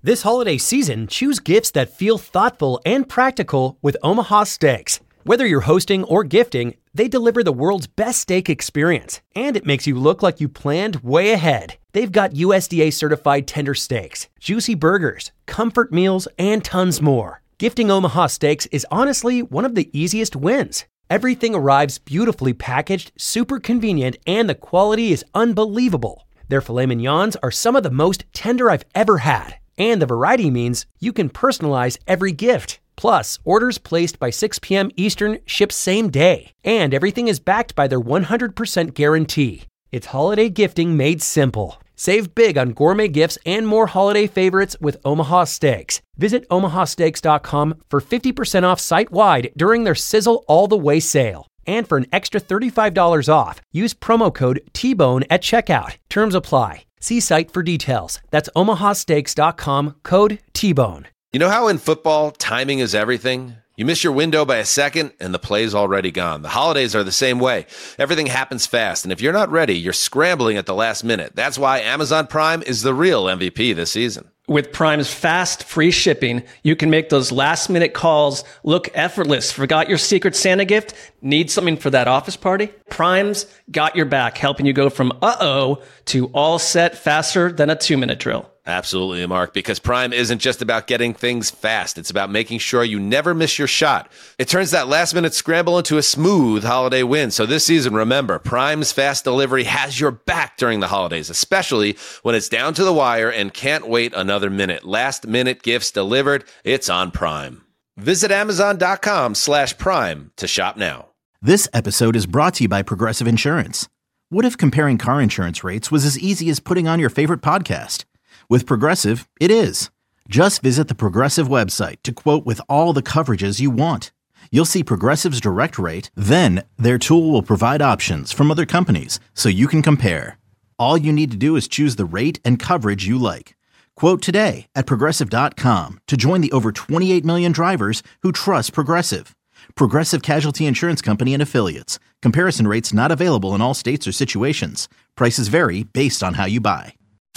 This holiday season, choose gifts that feel thoughtful and practical with Omaha Steaks. Whether you're hosting or gifting, they deliver the world's best steak experience, and it makes you look like you planned way ahead. They've got USDA certified tender steaks, juicy burgers, comfort meals, and tons more. Gifting Omaha Steaks is honestly one of the easiest wins. Everything arrives beautifully packaged, super convenient, and the quality is unbelievable. Their filet mignons are some of the most tender I've ever had. And the variety means you can personalize every gift. Plus, orders placed by 6 p.m. Eastern ship same day. And everything is backed by their 100% guarantee. It's holiday gifting made simple. Save big on gourmet gifts and more holiday favorites with Omaha Steaks. Visit omahasteaks.com for 50% off site-wide during their Sizzle All the Way sale. And for an extra $35 off, use promo code TBONE at checkout. Terms apply. See site for details. That's omahasteaks.com, code TBONE. You know how in football, timing is everything? You miss your window by a second, and the play's already gone. The holidays are the same way. Everything happens fast, and if you're not ready, you're scrambling at the last minute. That's why Amazon Prime is the real MVP this season. With Prime's fast, free shipping, you can make those last-minute calls look effortless. Forgot your Secret Santa gift? Need something for that office party? Prime's got your back, helping you go from uh-oh to all set faster than a 2-minute drill. Absolutely, Mark, because Prime isn't just about getting things fast. It's about making sure you never miss your shot. It turns that last-minute scramble into a smooth holiday win. So this season, remember, Prime's fast delivery has your back during the holidays, especially when it's down to the wire and can't wait another minute. Last-minute gifts delivered, it's on Prime. Visit Amazon.com/Prime to shop now. This episode is brought to you by Progressive Insurance. What if comparing car insurance rates was as easy as putting on your favorite podcast? With Progressive, it is. Just visit the Progressive website to quote with all the coverages you want. You'll see Progressive's direct rate, then their tool will provide options from other companies so you can compare. All you need to do is choose the rate and coverage you like. Quote today at Progressive.com to join the over 28 million drivers who trust Progressive. Progressive Casualty Insurance Company and Affiliates. Comparison rates not available in all states or situations. Prices vary based on how you buy.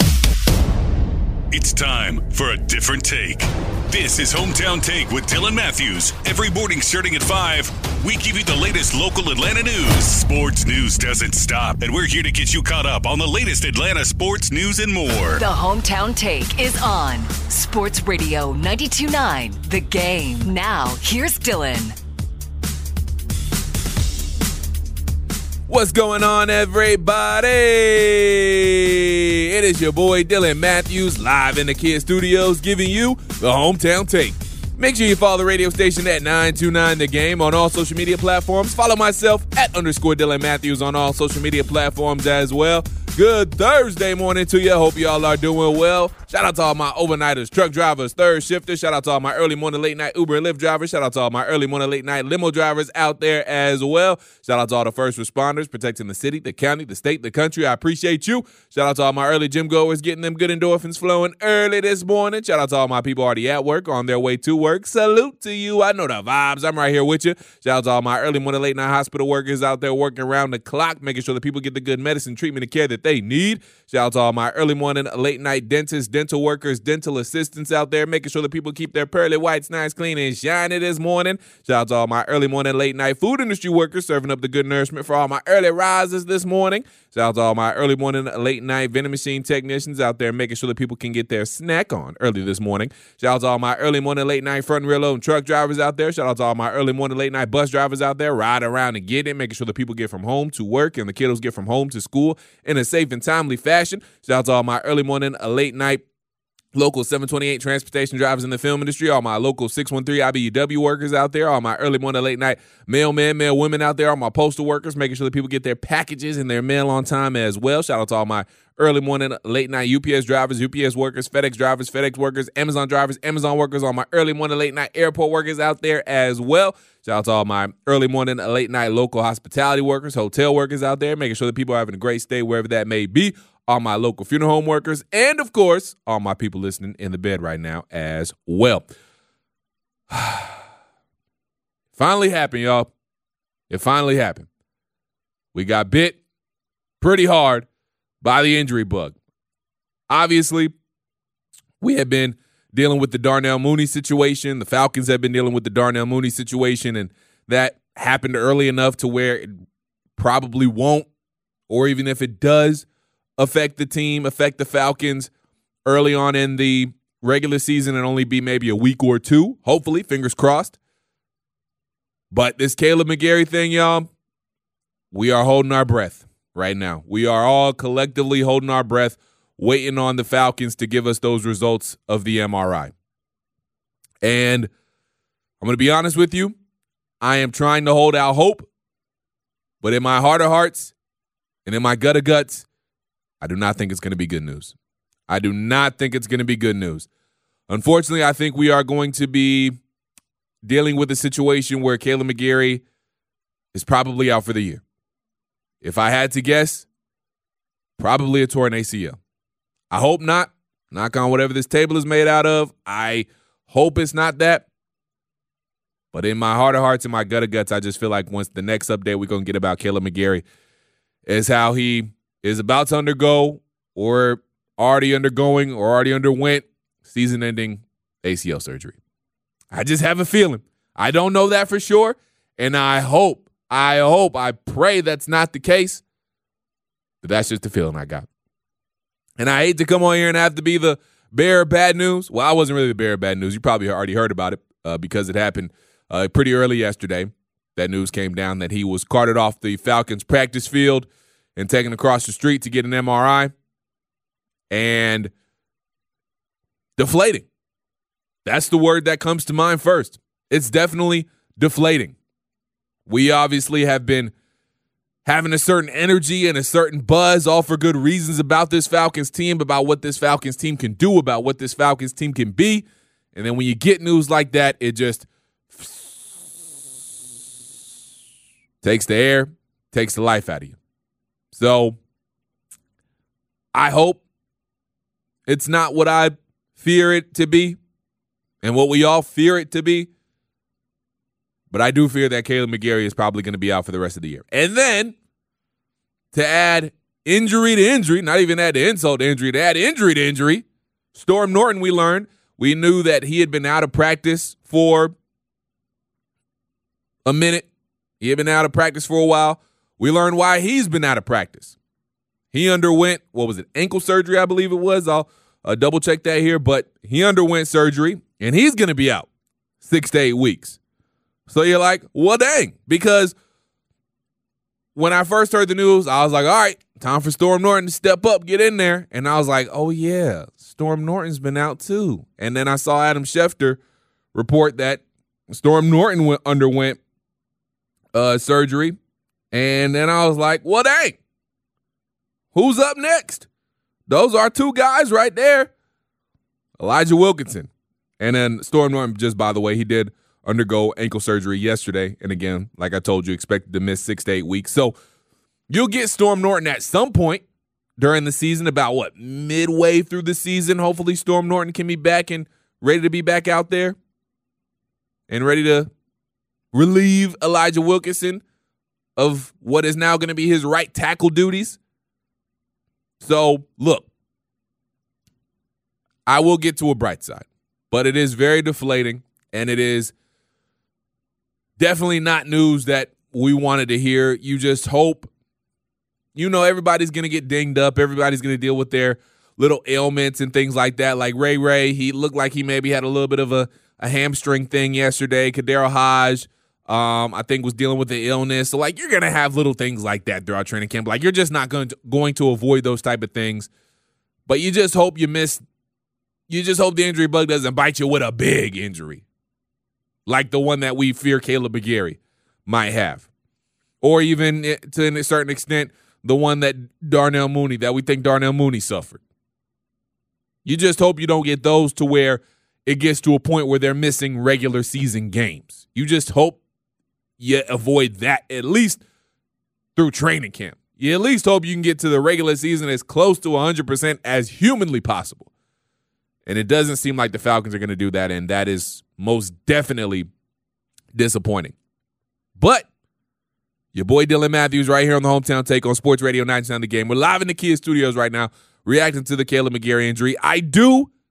It's time for a different take. This is Hometown Take with Dylan Matthews. Every morning starting at 5, we give you the latest local Atlanta news. Sports news doesn't stop, and we're here to get you caught up on the latest Atlanta sports news and more. The Hometown Take is on Sports Radio 92.9 The Game. Now, here's Dylan. What's going on, everybody? It is your boy Dylan Matthews live in the Kid Studios giving you the Hometown Take. Make sure you follow the radio station at 929 The Game on all social media platforms. Follow myself at _Dylan Matthews on all social media platforms as well. Good Thursday morning to you. Hope y'all are doing well. Shout out to all my overnighters, truck drivers, third shifters. Shout out to all my early morning, late night Uber and Lyft drivers. Shout out to all my early morning, late night limo drivers out there as well. Shout out to all the first responders protecting the city, the county, the state, the country. I appreciate you. Shout out to all my early gym goers getting them good endorphins flowing early this morning. Shout out to all my people already at work, on their way to work. Salute to you. I know the vibes. I'm right here with you. Shout out to all my early morning, late night hospital workers out there working around the clock, making sure that people get the good medicine, treatment, and care that they need. Shout out to all my early morning, late night dentists, dental workers, dental assistants out there, making sure that people keep their pearly whites nice, clean, and shiny this morning. Shout out to all my early morning, late night food industry workers serving up the good nourishment for all my early risers this morning. Shout out to all my early morning, late night vending machine technicians out there, making sure that people can get their snack on early this morning. Shout out to all my early morning, late night front and rear load truck drivers out there. Shout out to all my early morning, late night bus drivers out there, riding around and getting it, making sure that people get from home to work and the kiddos get from home to school in a safe and timely fashion. Shout out to all my early morning, late night local 728 transportation drivers in the film industry, all my local 613 IBEW workers out there, all my early morning, late night mailmen, mail women out there, all my postal workers, making sure that people get their packages and their mail on time as well. Shout out to all my early morning, late night UPS drivers, UPS workers, FedEx drivers, FedEx workers, Amazon drivers, Amazon workers, all my early morning, late night airport workers out there as well. Shout out to all my early morning, late night local hospitality workers, hotel workers out there, making sure that people are having a great stay wherever that may be. All my local funeral home workers, and of course, all my people listening in the bed right now as well. Finally happened, y'all. It finally happened. We got bit pretty hard by the injury bug. Obviously, we have been dealing with the Darnell Mooney situation. The Falcons have been dealing with the Darnell Mooney situation, and that happened early enough to where it probably won't, or even if it does affect the team, affect the Falcons early on in the regular season and only be maybe a week or two, hopefully, fingers crossed. But this Kaleb McGary thing, y'all, we are holding our breath right now. We are all collectively holding our breath, waiting on the Falcons to give us those results of the MRI. And I'm going to be honest with you, I am trying to hold out hope, but in my heart of hearts and in my gut of guts, I do not think it's going to be good news. I do not think it's going to be good news. Unfortunately, I think we are going to be dealing with a situation where Kaleb McGary is probably out for the year. If I had to guess, probably a torn ACL. I hope not. Knock on whatever this table is made out of. I hope it's not that. But in my heart of hearts and my gut of guts, I just feel like once the next update we're going to get about Kaleb McGary is how he is about to undergo or already undergoing or already underwent season-ending ACL surgery. I just have a feeling. I don't know that for sure, and I pray that's not the case, but that's just the feeling I got. And I hate to come on here and have to be the bearer of bad news. Well, I wasn't really the bearer of bad news. You probably already heard about it because it happened pretty early yesterday. That news came down that he was carted off the Falcons practice field and taken across the street to get an MRI. And deflating. That's the word that comes to mind first. It's definitely deflating. We obviously have been having a certain energy and a certain buzz, all for good reasons, about this Falcons team, about what this Falcons team can do, about what this Falcons team can be. And then when you get news like that, it just takes the air, takes the life out of you. So I hope it's not what I fear it to be and what we all fear it to be. But I do fear that Kaleb McGary is probably going to be out for the rest of the year. And then to add injury to injury, not even add the insult to injury, to add injury to injury, Storm Norton, we knew that he had been out of practice for a minute. He had been out of practice for a while. We learned why he's been out of practice. He underwent, ankle surgery, I believe it was. I'll double check that here. But he underwent surgery, and he's going to be out 6 to 8 weeks. So you're like, well, dang. Because when I first heard the news, I was like, all right, time for Storm Norton to step up, get in there. And I was like, oh, yeah, Storm Norton's been out too. And then I saw Adam Schefter report that Storm Norton underwent surgery. And then I was like, well, dang. Who's up next? Those are two guys right there. Elijah Wilkinson. And then Storm Norton, just by the way, he did undergo ankle surgery yesterday. And again, like I told you, expected to miss 6 to 8 weeks. So you'll get Storm Norton at some point during the season, about midway through the season. Hopefully Storm Norton can be back and ready to be back out there and ready to relieve Elijah Wilkinson of what is now going to be his right tackle duties. So, look, I will get to a bright side, but it is very deflating, and it is definitely not news that we wanted to hear. You just hope, everybody's going to get dinged up. Everybody's going to deal with their little ailments and things like that. Like Ray, he looked like he maybe had a little bit of a hamstring thing yesterday. Kadero Hodge, I think, was dealing with the illness. So, you're going to have little things like that throughout training camp. You're just not going to avoid those type of things. But you just hope you just hope the injury bug doesn't bite you with a big injury, like the one that we fear Kaleb McGary might have. Or even, to a certain extent, the one that we think Darnell Mooney suffered. You just hope you don't get those to where it gets to a point where they're missing regular season games. You just hope you avoid that, at least through training camp. You at least hope you can get to the regular season as close to 100% as humanly possible. And it doesn't seem like the Falcons are going to do that, and that is most definitely disappointing. But your boy Dylan Matthews right here on the Hometown Take on Sports Radio 99 The Game. We're live in the Kia studios right now, reacting to the Kaleb McGary injury. I do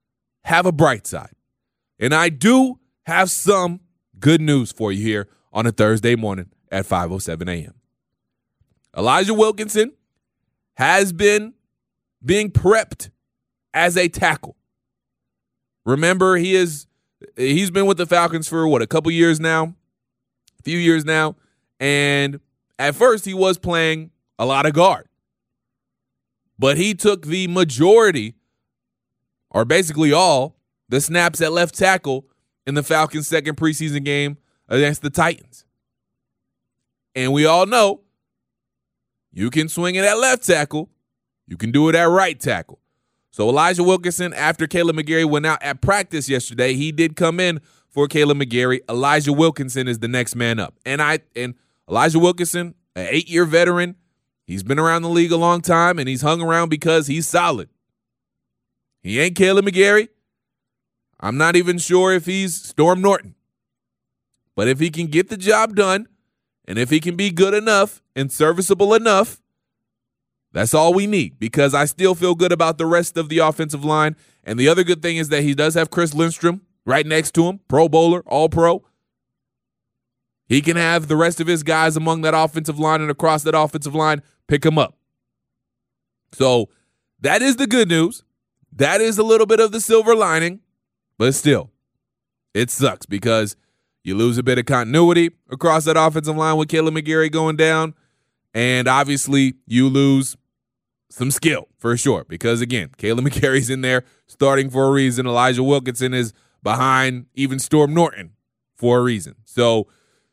have a bright side. And I do have some good news for you here on a Thursday morning at 5:07 a.m. Elijah Wilkinson has been being prepped as a tackle. Remember, he's been with the Falcons for a few years now, and at first he was playing a lot of guard. But he took the majority, or basically all, the snaps at left tackle in the Falcons' second preseason game against the Titans. And we all know you can swing it at left tackle, you can do it at right tackle. So Elijah Wilkinson, after Kaleb McGary went out at practice yesterday, he did come in for Kaleb McGary. Elijah Wilkinson is the next man up. And Elijah Wilkinson, an 8-year veteran, he's been around the league a long time, and he's hung around because he's solid. He ain't Kaleb McGary. I'm not even sure if he's Storm Norton. But if he can get the job done, and if he can be good enough and serviceable enough, that's all we need, because I still feel good about the rest of the offensive line. And the other good thing is that he does have Chris Lindstrom right next to him, Pro Bowler, All-Pro. He can have the rest of his guys among that offensive line and across that offensive line pick him up. So that is the good news. That is a little bit of the silver lining, but still, it sucks because you lose a bit of continuity across that offensive line with Kaleb McGary going down, and obviously you lose some skill for sure because, again, Kaleb McGary's in there starting for a reason. Elijah Wilkinson is behind even Storm Norton for a reason. So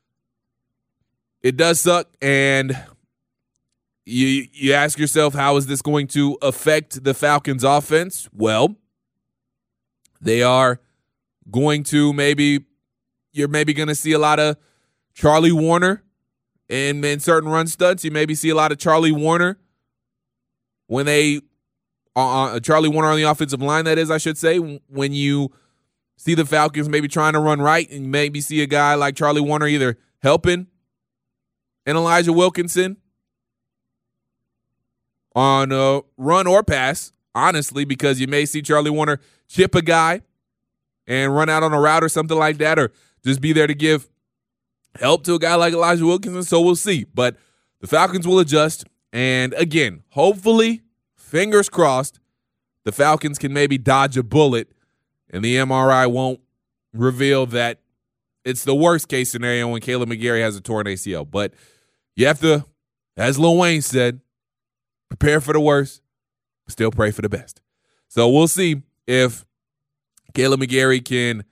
it does suck, and you ask yourself, how is this going to affect the Falcons' offense? Well, they are going to you're maybe going to see a lot of Charlie Warner in certain run stunts. You maybe see a lot of Charlie Warner when Charlie Warner on the offensive line, that is, I should say, when you see the Falcons maybe trying to run right, and maybe see a guy like Charlie Warner either helping and Elijah Wilkinson on a run or pass, honestly, because you may see Charlie Warner chip a guy and run out on a route or something like that, or just be there to give help to a guy like Elijah Wilkinson. So we'll see. But the Falcons will adjust. And again, hopefully, fingers crossed, the Falcons can maybe dodge a bullet and the MRI won't reveal that it's the worst case scenario when Kaleb McGary has a torn ACL. But you have to, as Lil Wayne said, prepare for the worst, still pray for the best. So we'll see if Kaleb McGary can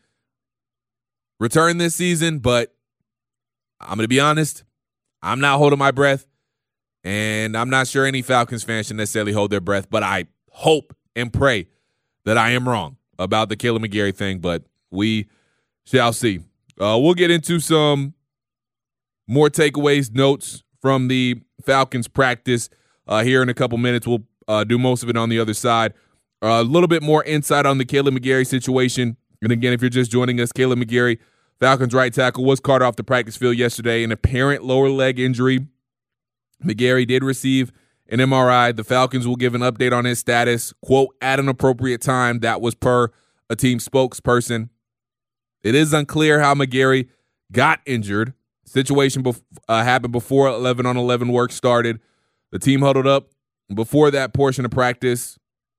return this season, but I'm going to be honest, I'm not holding my breath, and I'm not sure any Falcons fans should necessarily hold their breath, but I hope and pray that I am wrong about the Kaleb McGary thing, but we shall see. We'll get into some more takeaways, notes from the Falcons practice here in a couple minutes. We'll do most of it on the other side. A little bit more insight on the Kaleb McGary situation. And again, if you're just joining us, Kaleb McGary, Falcons right tackle, was carted off the practice field yesterday, an apparent lower leg injury. McGary did receive an MRI. The Falcons will give an update on his status, quote, at an appropriate time. That was per a team spokesperson. It is unclear how McGary got injured. Situation happened before 11-on-11 work started. The team huddled up before that portion of practice,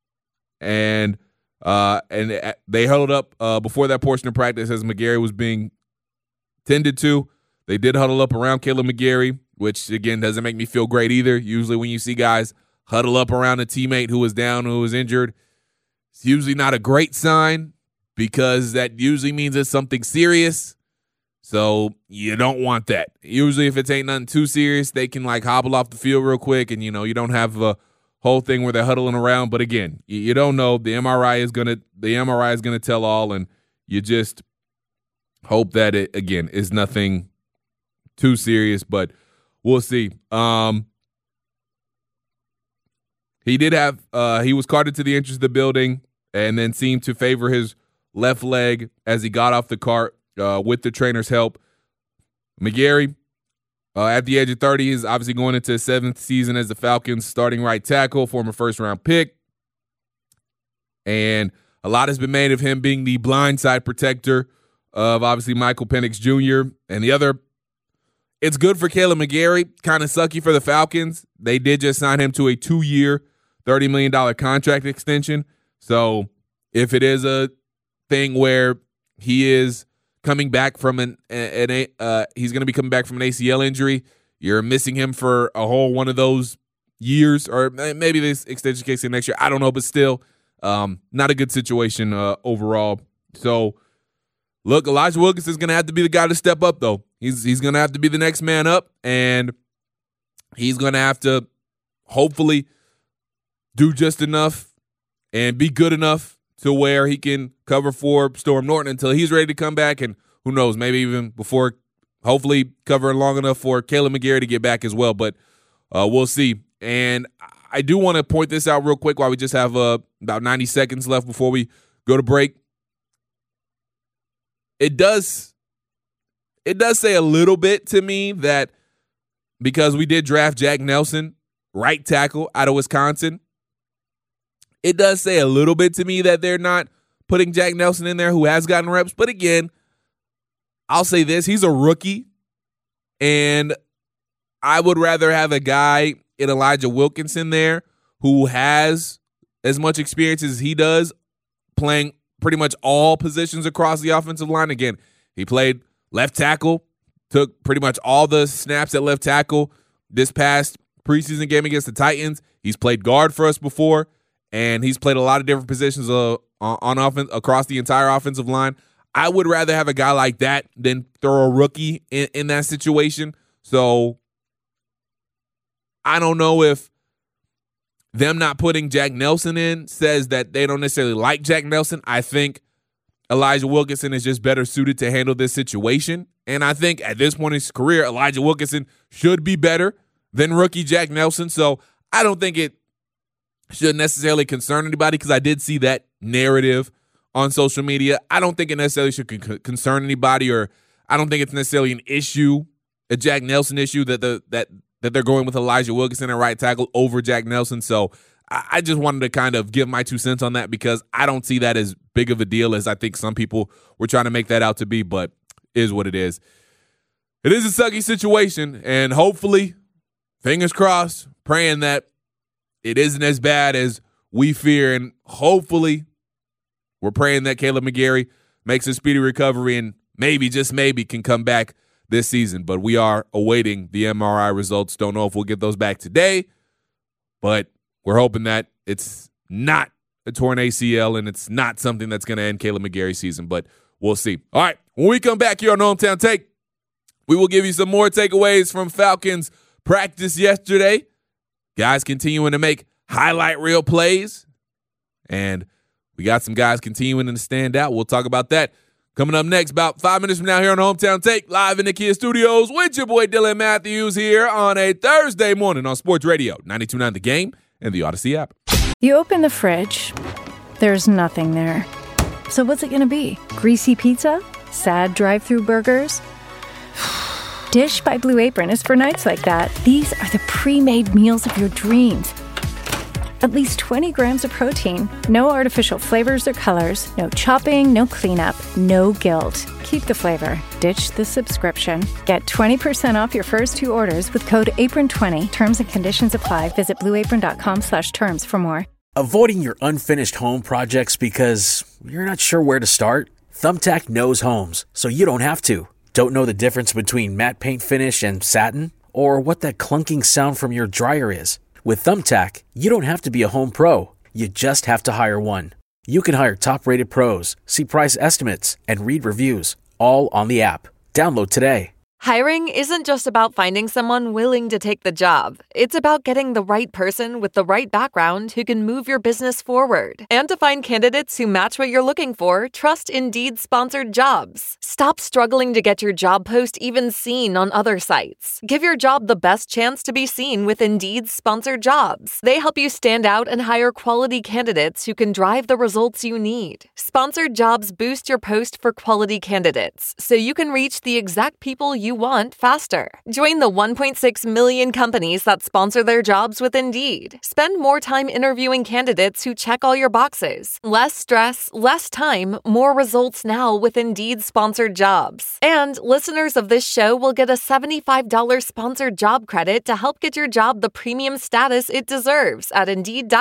and they huddled up before that portion of practice as McGary was being tended to. They did huddle up around Kaleb McGary, which, again, doesn't make me feel great either. Usually when you see guys huddle up around a teammate who was down, who was injured, it's usually not a great sign because that usually means it's something serious. So you don't want that. Usually if it ain't nothing too serious, they can hobble off the field real quick, and you don't have a whole thing where they're huddling around. But again, you don't know. The MRI is gonna tell all, and you just hope that it, again, is nothing too serious, but we'll see. He did have he was carted to the entrance of the building and then seemed to favor his left leg as he got off the cart with the trainer's help. McGary, at the age of 30, is obviously going into his 7th season as the Falcons starting right tackle, former first-round pick. And A lot has been made of him being the blindside protector of obviously Michael Penix Jr. And the other, it's good for Kaleb McGary, kind of sucky for the Falcons. They did just sign him to a 2-year, $30 million contract extension. So if it is a thing where he is coming back from he's going to be coming back from an ACL injury, you're missing him for a whole one of those years, or maybe this extension kicks in next year. I don't know, but still, not a good situation overall. So, look, Elijah Wilkinson is going to have to be the guy to step up, though. He's going to have to be the next man up, and he's going to have to hopefully do just enough and be good enough to where he can cover for Storm Norton until he's ready to come back, and who knows, maybe even before, hopefully covering long enough for Kaleb McGary to get back as well, but we'll see. And I do want to point this out real quick while we just have about 90 seconds left before we go to break. It does say a little bit to me that because we did draft Jack Nelson, right tackle out of Wisconsin, it does say a little bit to me that they're not putting Jack Nelson in there, who has gotten reps. But again, I'll say this, he's a rookie, and I would rather have a guy in Elijah Wilkinson there who has as much experience as he does playing pretty much all positions across the offensive line. Again, he played left tackle, took pretty much all the snaps at left tackle this past preseason game against the Titans. He's played guard for us before, and he's played a lot of different positions on offense across the entire offensive line. I would rather have a guy like that than throw a rookie in that situation. So I don't know if them not putting Jack Nelson in says that they don't necessarily like Jack Nelson. I think Elijah Wilkinson is just better suited to handle this situation. And I think at this point in his career, Elijah Wilkinson should be better than rookie Jack Nelson. So I don't think it should necessarily concern anybody, because I did see that narrative on social media. I don't think it necessarily should concern anybody, or I don't think it's necessarily an issue, a Jack Nelson issue, that they're going with Elijah Wilkinson at right tackle over Jack Nelson. So I just wanted to kind of give my 2 cents on that, because I don't see that as big of a deal as I think some people were trying to make that out to be, but is what it is. It is a sucky situation, and hopefully, fingers crossed, praying that it isn't as bad as we fear, and hopefully we're praying that Kaleb McGary makes a speedy recovery and maybe, just maybe, can come back this season. But we are awaiting the MRI results. Don't know if we'll get those back today, but we're hoping that it's not a torn ACL and it's not something that's going to end Kaleb McGary's season, but we'll see. All right, when we come back here on Hometown Take, we will give you some more takeaways from Falcons practice yesterday. Guys continuing to make highlight reel plays, and we got some guys continuing to stand out. We'll talk about that coming up next, about 5 minutes from now here on Hometown Take, live in the Kia Studios with your boy Dylan Matthews here on a Thursday morning on Sports Radio 92.9 The Game and the Odyssey app. You open the fridge, there's nothing there. So what's it going to be? Greasy pizza? Sad drive-through burgers? Dish by Blue Apron is for nights like that. These are the pre-made meals of your dreams. At least 20 grams of protein, no artificial flavors or colors, no chopping, no cleanup, no guilt. Keep the flavor. Ditch the subscription. Get 20% off your first 2 orders with code APRON20. Terms and conditions apply. Visit blueapron.com/terms for more. Avoiding your unfinished home projects because you're not sure where to start? Thumbtack knows homes, so you don't have to. Don't know the difference between matte paint finish and satin? Or what that clunking sound from your dryer is? With Thumbtack, you don't have to be a home pro. You just have to hire one. You can hire top-rated pros, see price estimates, and read reviews, all on the app. Download today. Hiring isn't just about finding someone willing to take the job. It's about getting the right person with the right background who can move your business forward. And to find candidates who match what you're looking for, trust Indeed-sponsored jobs. Stop struggling to get your job post even seen on other sites. Give your job the best chance to be seen with Indeed-sponsored jobs. They help you stand out and hire quality candidates who can drive the results you need. Sponsored jobs boost your post for quality candidates, so you can reach the exact people you you want faster. Join the 1.6 million companies that sponsor their jobs with Indeed. Spend more time interviewing candidates who check all your boxes. Less stress, less time, more results now with Indeed sponsored jobs. And listeners of this show will get a $75 sponsored job credit to help get your job the premium status it deserves at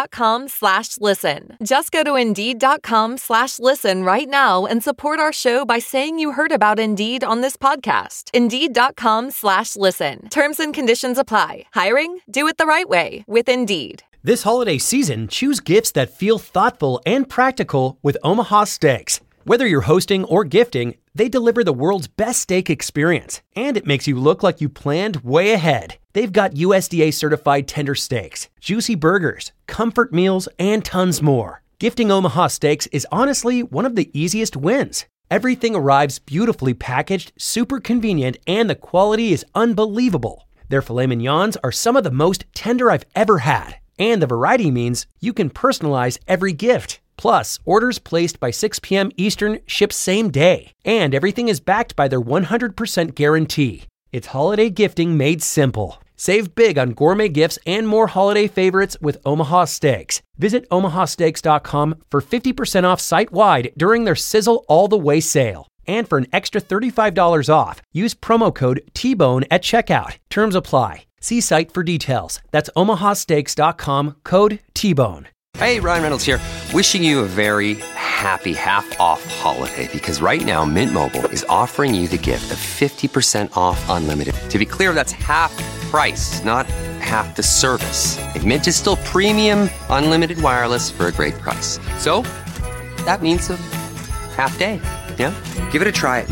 Indeed.com/listen. Just go to Indeed.com/listen right now and support our show by saying you heard about Indeed on this podcast. Indeed.com/listen. Terms and conditions apply. Hiring? Do it the right way with Indeed. This holiday season, choose gifts that feel thoughtful and practical with Omaha Steaks. Whether you're hosting or gifting, they deliver the world's best steak experience, and it makes you look like you planned way ahead. They've got USDA certified tender steaks, juicy burgers, comfort meals, and tons more. Gifting Omaha Steaks is honestly one of the easiest wins. Everything arrives beautifully packaged, super convenient, and the quality is unbelievable. Their filet mignons are some of the most tender I've ever had, and the variety means you can personalize every gift. Plus, orders placed by 6 p.m. Eastern ship same day, and everything is backed by their 100% guarantee. It's holiday gifting made simple. Save big on gourmet gifts and more holiday favorites with Omaha Steaks. Visit omahasteaks.com for 50% off site-wide during their Sizzle All the Way sale. And for an extra $35 off, use promo code TBONE at checkout. Terms apply. See site for details. That's omahasteaks.com, code TBONE. Hey, Ryan Reynolds here. Wishing you a very happy half-off holiday because right now Mint Mobile is offering you the gift of 50% off unlimited. To be clear, that's half price, not half the service. And Mint is still premium unlimited wireless for a great price. So that means a half day. Yeah? Give it a try at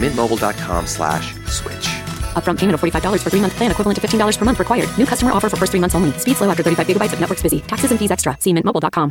mintmobile.com/switch. Upfront payment of $45 for 3-month plan equivalent to $15 per month required. New customer offer for first 3 months only. Speed slow after 35 gigabytes if network's busy. Taxes and fees extra. See mintmobile.com.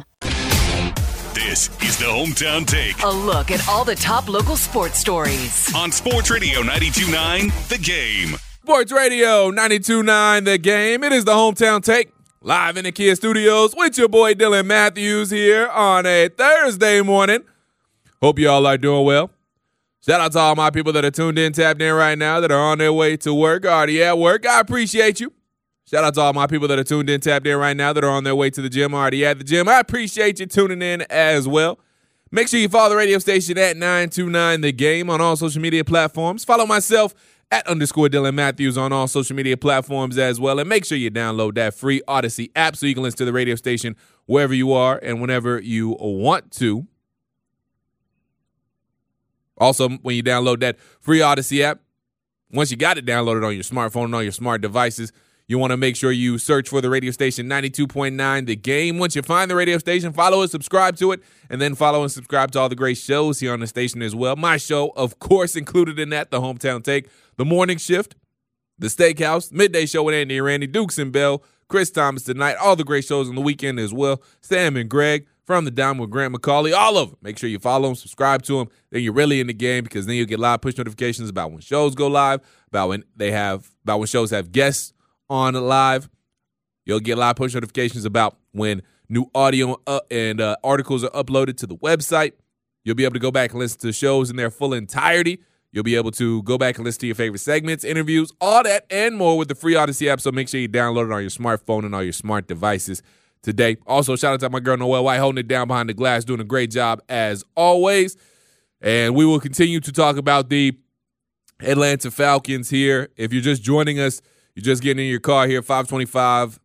This is the Hometown Take. A look at all the top local sports stories. On Sports Radio 92.9, The Game. Sports Radio 92.9 The Game. It is the Hometown Take. Live in the Kia Studios with your boy Dylan Matthews here on a Thursday morning. Hope you all are doing well. Shout out to all my people that are tuned in, tapped in right now, that are on their way to work, already at work. I appreciate you. Shout out to all my people that are tuned in, tapped in right now, that are on their way to the gym, already at the gym. I appreciate you tuning in as well. Make sure you follow the radio station at 929 The Game on all social media platforms. Follow myself at _Dylan Matthews on all social media platforms as well. And make sure you download that free Odyssey app so you can listen to the radio station wherever you are and whenever you want to. Also, when you download that free Odyssey app, once you got it downloaded on your smartphone and on your smart devices, you want to make sure you search for the radio station 92.9 The Game. Once you find the radio station, follow it, subscribe to it, and then follow and subscribe to all the great shows here on the station as well. My show, of course, included in that, the Hometown Take, the Morning Shift, the Steakhouse, Midday Show with Andy and Randy, Dukes and Bell, Chris Thomas Tonight, all the great shows on the weekend as well, Sam and Greg, From the Down with Grant McCauley, all of them. Make sure you follow them, subscribe to them. Then you're really in the game because then you'll get live push notifications about when shows go live, about when shows have guests on live. You'll get live push notifications about when new audio and articles are uploaded to the website. You'll be able to go back and listen to shows in their full entirety. You'll be able to go back and listen to your favorite segments, interviews, all that and more with the free Odyssey app. So make sure you download it on your smartphone and all your smart devices today. Also, shout out to my girl Noelle White holding it down behind the glass, doing a great job as always. And we will continue to talk about the Atlanta Falcons here. If you're just joining us, you're just getting in your car here, 5:25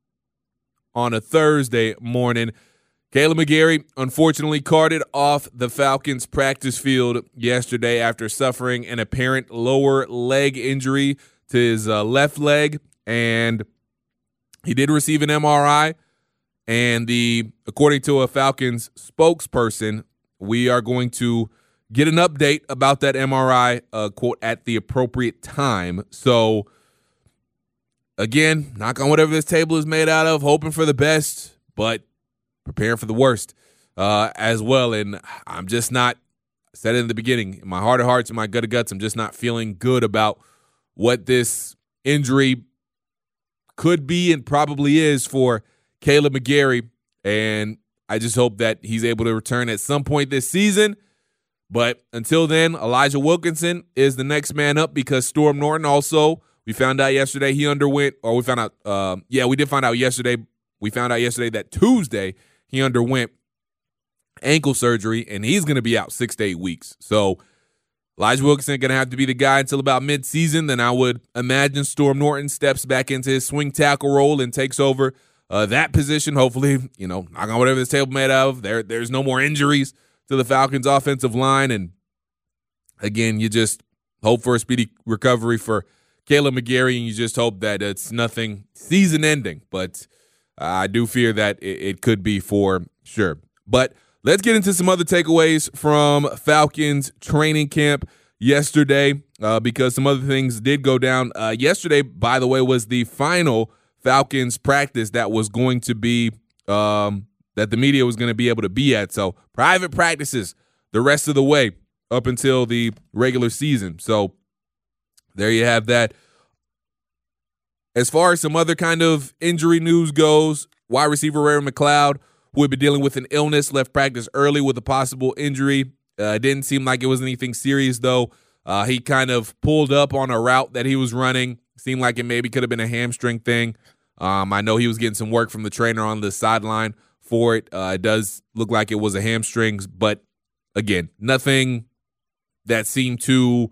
on a Thursday morning. Kaleb McGary unfortunately carted off the Falcons practice field yesterday after suffering an apparent lower leg injury to his left leg, and he did receive an MRI. And according to a Falcons spokesperson, we are going to get an update about that MRI, quote, at the appropriate time. So, again, knock on whatever this table is made out of, hoping for the best, but preparing for the worst as well. And I'm just not, I said it in the beginning, in my heart of hearts and my gut of guts, I'm just not feeling good about what this injury could be and probably is for Kaleb McGary, and I just hope that he's able to return at some point this season. But until then, Elijah Wilkinson is the next man up because Storm Norton also, we found out yesterday he underwent, or we found out, we did find out yesterday. We found out yesterday that Tuesday he underwent ankle surgery, and he's going to be out 6 to 8 weeks. So Elijah Wilkinson going to have to be the guy until about midseason. Then I would imagine Storm Norton steps back into his swing tackle role and takes over that position. Hopefully, knock on whatever this table made of. There's no more injuries to the Falcons' offensive line. And again, you just hope for a speedy recovery for Kaleb McGary, and you just hope that it's nothing season-ending. But I do fear that it could be for sure. But let's get into some other takeaways from Falcons training camp yesterday because some other things did go down. Yesterday, by the way, was the final Falcons practice that was going to be that the media was going to be able to be at. So private practices the rest of the way up until the regular season. So there you have that. As far as some other kind of injury news goes, wide receiver Ray McLeod, who had been dealing with an illness, left practice early with a possible injury. It didn't seem like it was anything serious, though. He kind of pulled up on a route that he was running. Seemed like it maybe could have been a hamstring thing. I know he was getting some work from the trainer on the sideline for it. It does look like it was a hamstring, but again, nothing that seemed too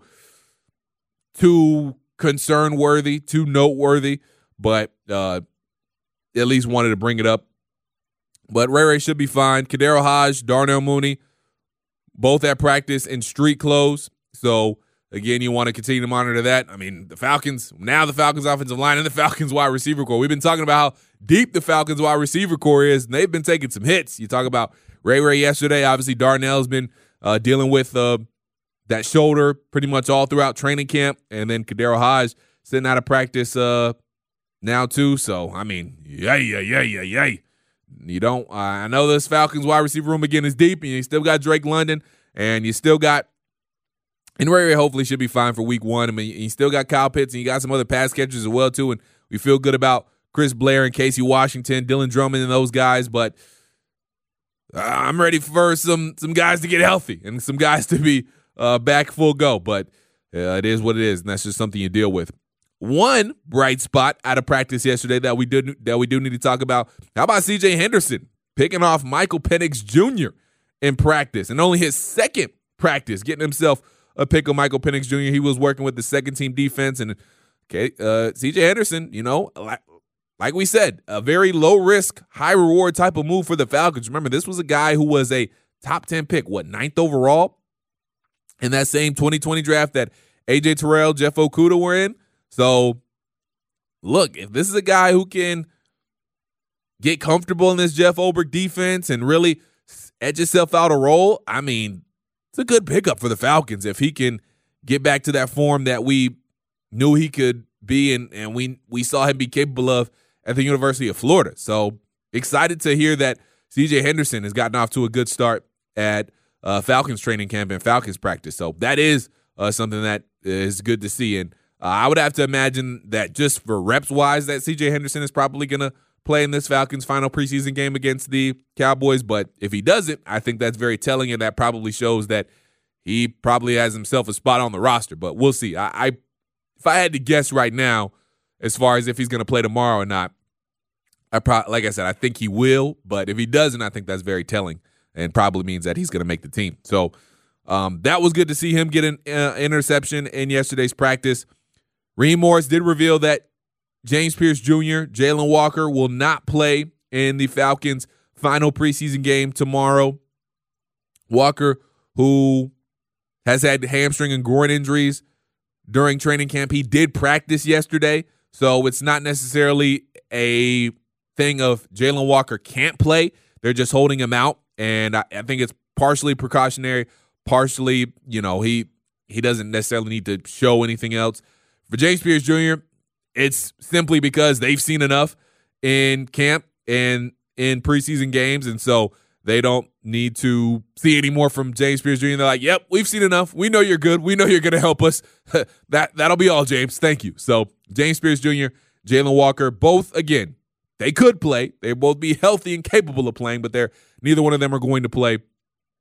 concern-worthy, too noteworthy, but at least wanted to bring it up. But Ray should be fine. Kadero Hodge, Darnell Mooney, both at practice in street clothes. So, again, you want to continue to monitor that. I mean, the Falcons offensive line and the Falcons wide receiver core. We've been talking about how deep the Falcons wide receiver core is, and they've been taking some hits. You talk about Ray yesterday. Obviously, Darnell's been dealing with that shoulder pretty much all throughout training camp. And then Kadero Hodge sitting out of practice now too. So, I mean, yay. You don't. I know this Falcons wide receiver room again is deep, and you still got Drake London, and you still got, and Ray hopefully should be fine for week 1. I mean, you still got Kyle Pitts, and you got some other pass catchers as well too, and we feel good about Chris Blair and Casey Washington, Dylan Drummond, and those guys. But I'm ready for some guys to get healthy and some guys to be back full go. But it is what it is, and that's just something you deal with. One bright spot out of practice yesterday that we do need to talk about. How about C.J. Henderson picking off Michael Penix Jr. in practice, and only his second practice, getting himself a pick of Michael Penix Jr. He was working with the second-team defense, and C.J. Henderson, like we said, a very low-risk, high-reward type of move for the Falcons. Remember, this was a guy who was a top 10 pick, 9th overall in that same 2020 draft that A.J. Terrell, Jeff Okudah were in. So, look, if this is a guy who can get comfortable in this Jeff Ulbrich defense and really edge himself out a role, I mean, it's a good pickup for the Falcons if he can get back to that form that we knew he could be and we saw him be capable of at the University of Florida. So, excited to hear that C.J. Henderson has gotten off to a good start at Falcons training camp and Falcons practice. So, that is something that is good to see. And I would have to imagine that just for reps-wise that C.J. Henderson is probably going to play in this Falcons final preseason game against the Cowboys. But if he doesn't, I think that's very telling, and that probably shows that he probably has himself a spot on the roster. But we'll see. If I had to guess right now as far as if he's going to play tomorrow or not, like I said, I think he will. But if he doesn't, I think that's very telling and probably means that he's going to make the team. So that was good to see him get an interception in yesterday's practice. Raheem Morris did reveal that James Pierce Jr., Jalen Walker will not play in the Falcons' final preseason game tomorrow. Walker, who has had hamstring and groin injuries during training camp, he did practice yesterday, so it's not necessarily a thing of Jalen Walker can't play. They're just holding him out, and I think it's partially precautionary, partially, he doesn't necessarily need to show anything else. For James Pierce Jr., it's simply because they've seen enough in camp and in preseason games, and so they don't need to see any more from James Pierce Jr. They're like, yep, we've seen enough. We know you're good. We know you're going to help us. That'll be all, James. Thank you. So James Pierce Jr., Jalen Walker, both, again, they could play. They both be healthy and capable of playing, but neither one of them are going to play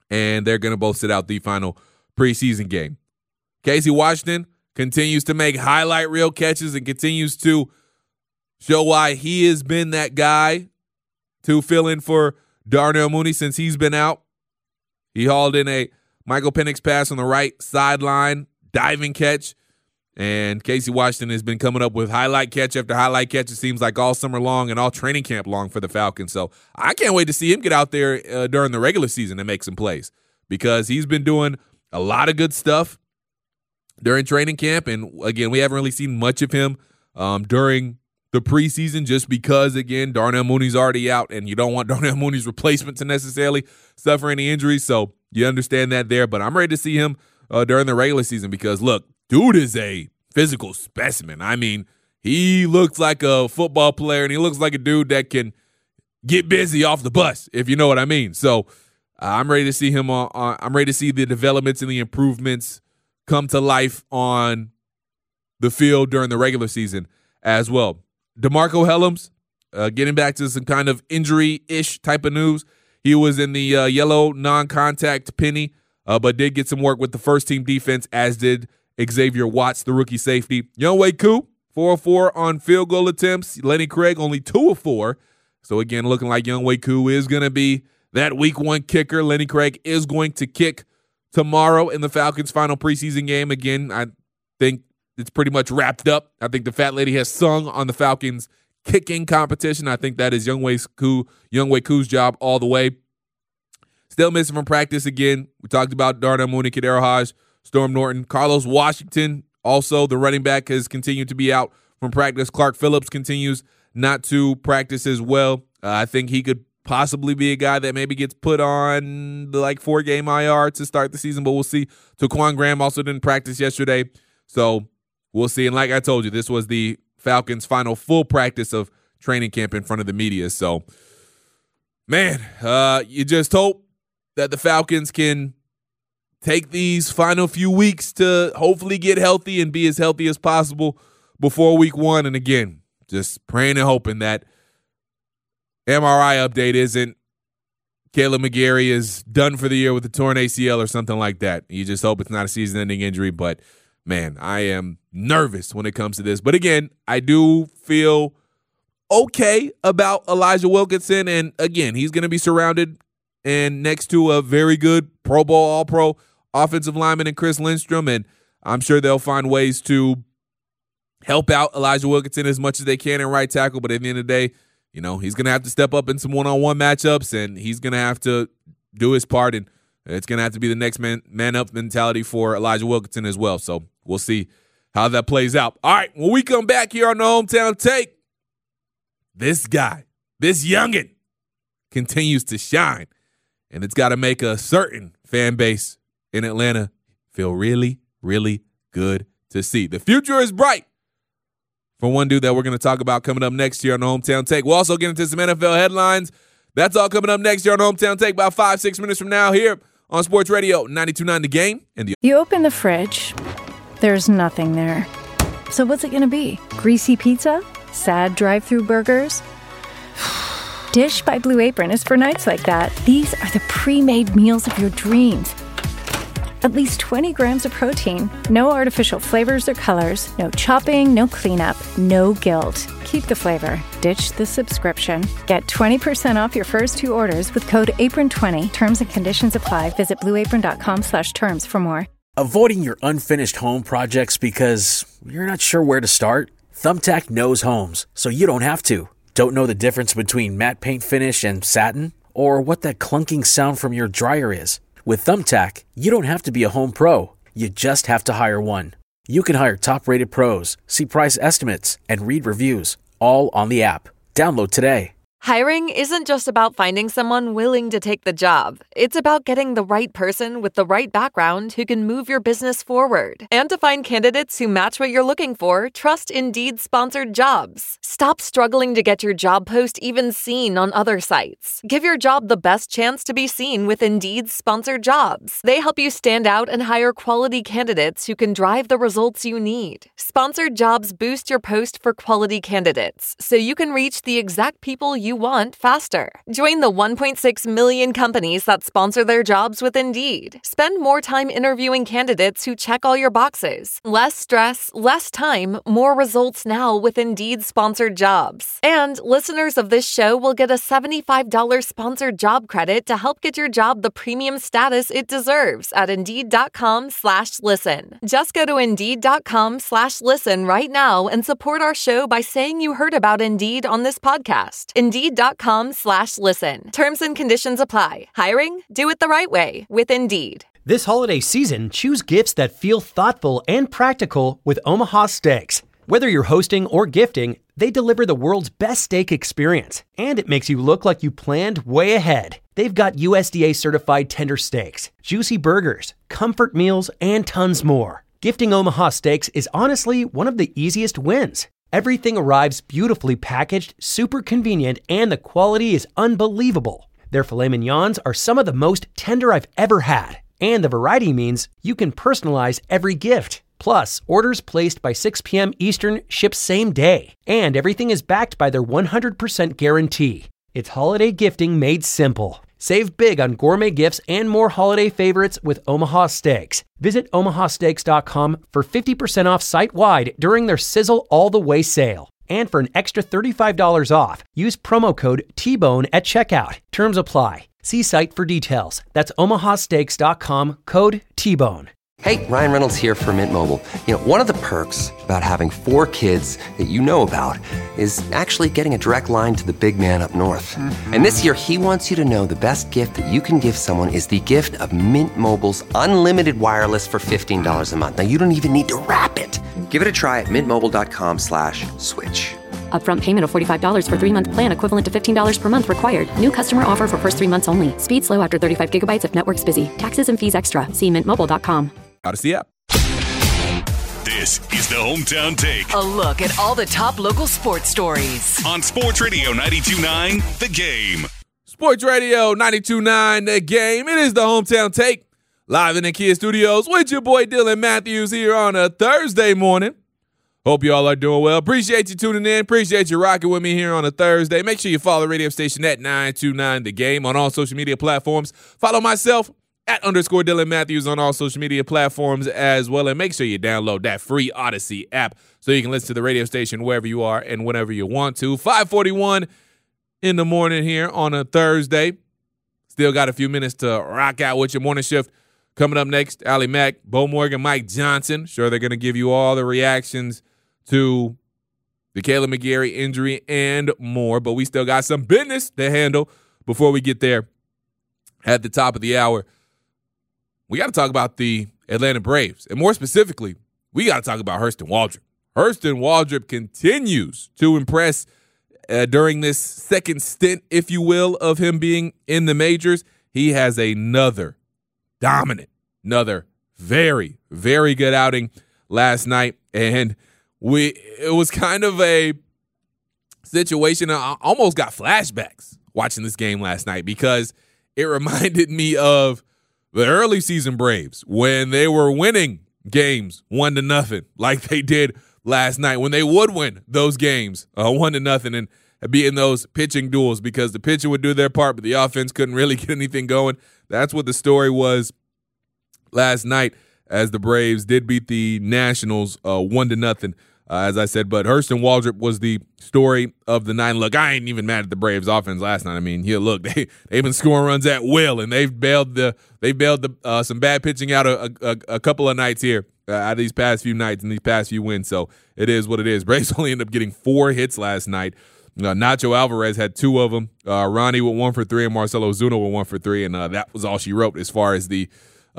and they're going to both sit out the final preseason game. Casey Washington continues to make highlight reel catches and continues to show why he has been that guy to fill in for Darnell Mooney since he's been out. He hauled in a Michael Penix pass on the right sideline, diving catch, and Casey Washington has been coming up with highlight catch after highlight catch, it seems like, all summer long and all training camp long for the Falcons. So I can't wait to see him get out there during the regular season and make some plays, because he's been doing a lot of good stuff during training camp. And, again, we haven't really seen much of him during the preseason just because, again, Darnell Mooney's already out, and you don't want Darnell Mooney's replacement to necessarily suffer any injuries. So you understand that there. But I'm ready to see him during the regular season because, look, dude is a physical specimen. I mean, he looks like a football player, and he looks like a dude that can get busy off the bus, if you know what I mean. So I'm ready to see him I'm ready to see the developments and the improvements come to life on the field during the regular season as well. DeMarco Hellams, getting back to some kind of injury-ish type of news. He was in the yellow non-contact penny, but did get some work with the first-team defense, as did Xavier Watts, the rookie safety. Younghoe Koo, 4 of 4 on field goal attempts. Lenny Craig, only 2 of 4. So, again, looking like Younghoe Koo is going to be that week 1 kicker. Lenny Craig is going to kick tomorrow in the Falcons' final preseason game. Again, I think it's pretty much wrapped up. I think the fat lady has sung on the Falcons' kicking competition. I think that is Younghoe Koo's job all the way. Still missing from practice again. We talked about Darnell Mooney, Kadero Hodge, Storm Norton. Carlos Washington, also the running back, has continued to be out from practice. Clark Phillips continues not to practice as well. I think he could possibly be a guy that maybe gets put on the 4-game IR to start the season, but we'll see. Taquan Graham also didn't practice yesterday, so we'll see. And like I told you, this was the Falcons' final full practice of training camp in front of the media. So, man, you just hope that the Falcons can take these final few weeks to hopefully get healthy and be as healthy as possible before week 1. And again, just praying and hoping that MRI update isn't Caleb McGarry is done for the year with a torn ACL or something like that. You just hope it's not a season-ending injury. But, man, I am nervous when it comes to this. But, again, I do feel okay about Elijah Wilkinson. And, again, he's going to be surrounded and next to a very good Pro Bowl, All-Pro offensive lineman in Chris Lindstrom. And I'm sure they'll find ways to help out Elijah Wilkinson as much as they can in right tackle. But at the end of the day, you know, he's going to have to step up in some one-on-one matchups, and he's going to have to do his part, and it's going to have to be the next man-up mentality for Elijah Wilkinson as well. So we'll see how that plays out. All right, when we come back here on the Hometown Take, this guy, this youngin', continues to shine, and it's got to make a certain fan base in Atlanta feel really, really good to see. The future is bright for one dude that we're going to talk about coming up next year on the Hometown Take. We'll also get into some NFL headlines. That's all coming up next year on the Hometown Take about 5-6 minutes from now here on Sports Radio 92.9 The Game. You open the fridge, there's nothing there. So what's it going to be? Greasy pizza? Sad drive-thru burgers? Dish by Blue Apron is for nights like that. These are the pre-made meals of your dreams. At least 20 grams of protein, no artificial flavors or colors, no chopping, no cleanup, no guilt. Keep the flavor. Ditch the subscription. Get 20% off your first 2 orders with code APRON20. Terms and conditions apply. Visit blueapron.com/terms for more. Avoiding your unfinished home projects because you're not sure where to start? Thumbtack knows homes, so you don't have to. Don't know the difference between matte paint finish and satin? Or what that clunking sound from your dryer is? With Thumbtack, you don't have to be a home pro. You just have to hire one. You can hire top-rated pros, see price estimates, and read reviews, all on the app. Download today. Hiring isn't just about finding someone willing to take the job. It's about getting the right person with the right background who can move your business forward. And to find candidates who match what you're looking for, trust Indeed-sponsored jobs. Stop struggling to get your job post even seen on other sites. Give your job the best chance to be seen with Indeed-sponsored jobs. They help you stand out and hire quality candidates who can drive the results you need. Sponsored jobs boost your post for quality candidates, so you can reach the exact people you you want faster. Join the 1.6 million companies that sponsor their jobs with Indeed. Spend more time interviewing candidates who check all your boxes. Less stress, less time, more results now with Indeed sponsored jobs. And listeners of this show will get a $75 sponsored job credit to help get your job the premium status it deserves at Indeed.com/listen. Just go to Indeed.com/listen right now and support our show by saying you heard about Indeed on this podcast. Indeed.com/listen. Terms and conditions apply. Hiring? Do it the right way with Indeed. This holiday season, choose gifts that feel thoughtful and practical with Omaha Steaks. Whether you're hosting or gifting, they deliver the world's best steak experience, and it makes you look like you planned way ahead. They've got USDA certified tender steaks, juicy burgers, comfort meals, and tons more. Gifting Omaha Steaks is honestly one of the easiest wins. Everything arrives beautifully packaged, super convenient, and the quality is unbelievable. Their filet mignons are some of the most tender I've ever had, and the variety means you can personalize every gift. Plus, orders placed by 6 p.m. Eastern ship same day, and everything is backed by their 100% guarantee. It's holiday gifting made simple. Save big on gourmet gifts and more holiday favorites with Omaha Steaks. Visit omahasteaks.com for 50% off site-wide during their Sizzle All the Way sale. And for an extra $35 off, use promo code TBONE at checkout. Terms apply. See site for details. That's omahasteaks.com, code TBONE. Hey, Ryan Reynolds here for Mint Mobile. You know, one of the perks about having 4 kids that you know about is actually getting a direct line to the big man up north. Mm-hmm. And this year, he wants you to know the best gift that you can give someone is the gift of Mint Mobile's unlimited wireless for $15 a month. Now, you don't even need to wrap it. Give it a try at mintmobile.com/switch. Upfront payment of $45 for 3-month plan equivalent to $15 per month required. New customer offer for first 3 months only. Speed slow after 35 gigabytes if network's busy. Taxes and fees extra. See mintmobile.com. Odyssey app. This is the Hometown Take. A look at all the top local sports stories. On Sports Radio 92.9, The Game. Sports Radio 92.9, The Game. It is the Hometown Take. Live in the Kia Studios with your boy Dylan Matthews here on a Thursday morning. Hope you all are doing well. Appreciate you tuning in. Appreciate you rocking with me here on a Thursday. Make sure you follow the radio station at 929 The Game on all social media platforms. Follow myself at _Dylan Matthews on all social media platforms as well. And make sure you download that free Odyssey app so you can listen to the radio station wherever you are and whenever you want to. 5:41 in the morning here on a Thursday. Still got a few minutes to rock out with your morning shift. Coming up next, Allie Mack, Bo Morgan, Mike Johnson. Sure, they're going to give you all the reactions to the Kaleb McGary injury and more. But we still got some business to handle before we get there at the top of the hour. We got to talk about the Atlanta Braves. And more specifically, we got to talk about Hurston Waldrep. Hurston Waldrep continues to impress during this second stint, if you will, of him being in the majors. He has another dominant, another very, very good outing last night. And it was kind of a situation. I almost got flashbacks watching this game last night because it reminded me of the early season Braves when they were winning games 1-0 like they did last night, when they would win those games 1-0 and be in those pitching duels because the pitcher would do their part, but the offense couldn't really get anything going. That's what the story was last night as the Braves did beat the Nationals 1-0. As I said, but Hurston Waldrep was the story of the night. Look, I ain't even mad at the Braves offense last night. I mean, here, look, they've been scoring runs at will, and they've bailed some bad pitching out a couple of nights here out of these past few nights and these past few wins. So it is what it is. Braves only ended up getting 4 hits last night. Nacho Alvarez had 2 of them. Ronnie with 1 for 3, and Marcell Ozuna with 1 for 3, and that was all she wrote as far as the